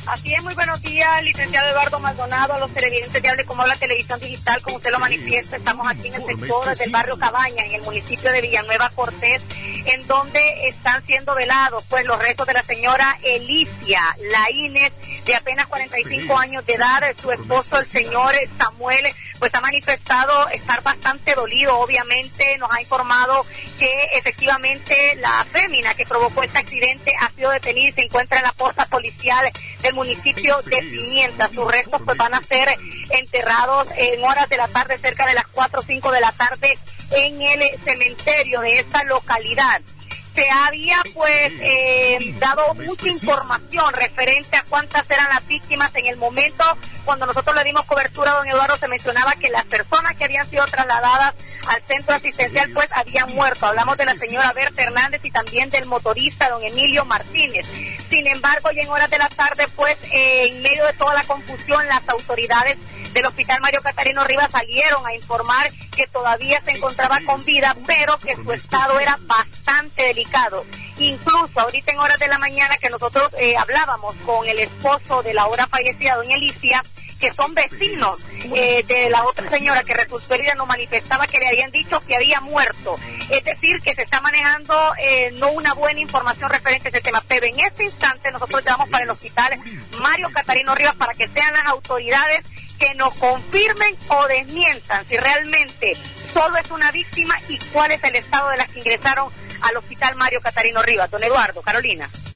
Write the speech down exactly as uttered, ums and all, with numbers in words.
Así es, muy buenos días, licenciado Eduardo Maldonado, a los televidentes de Hable Como Habla Televisión Digital, como usted lo manifiesta, estamos aquí en el sector del barrio Cabaña, en el municipio de Villanueva Cortés, en donde están siendo velados pues los restos de la señora Elicia Laínez, de apenas cuarenta y cinco años de edad. Su esposo, el señor Samuel, pues ha manifestado estar bastante dolido. Obviamente nos ha informado que efectivamente la fémina que provocó este accidente ha sido detenida y se encuentra en la posta policial del municipio de Pimienta. Sus restos pues van a ser enterrados en horas de la tarde, cerca de las cuatro o cinco de la tarde, en el cementerio de esta localidad. Se había pues eh, dado mucha información referente a cuántas eran las víctimas. En el momento cuando nosotros le dimos cobertura a don Eduardo, se mencionaba que las personas que habían sido trasladadas al centro asistencial pues habían muerto. Hablamos de la señora Berta Hernández y también del motorista don Emilio Martínez. Sin embargo, ya en horas de la tarde pues eh, en medio de toda la confusión, las autoridades del Hospital Mario Catarino Rivas salieron a informar que todavía se encontraba con vida, pero que su estado era bastante delicado. Incluso ahorita en horas de la mañana que nosotros eh, hablábamos con el esposo de la ahora fallecida, doña Elicia, que son vecinos eh, de la otra señora que resultó herida, nos manifestaba que le habían dicho que había muerto. Es decir, que se está manejando eh, no una buena información referente a ese tema. Pero en este instante nosotros llamamos para el Hospital Mario Catarino Rivas para que sean las autoridades que nos confirmen o desmientan si realmente solo es una víctima y cuál es el estado de las que ingresaron al Hospital Mario Catarino Rivas. Don Eduardo, Carolina.